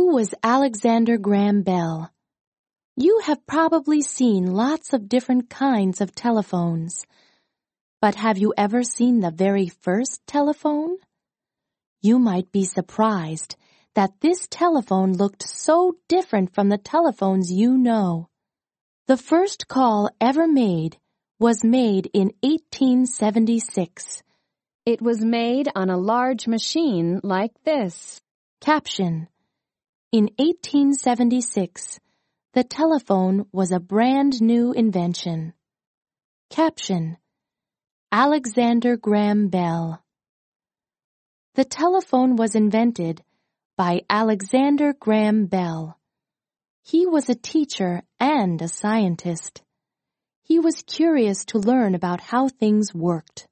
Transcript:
Who was Alexander Graham Bell? You have probably seen lots of different kinds of telephones. But have you ever seen the very first telephone? You might be surprised that this telephone looked so different from the telephones you know. The first call ever made was made in 1876. It was made on a large machine like this. Caption: In 1876, the telephone was a brand new invention. Caption: Alexander Graham Bell. The telephone was invented by Alexander Graham Bell. He was a teacher and a scientist. He was curious to learn about how things worked.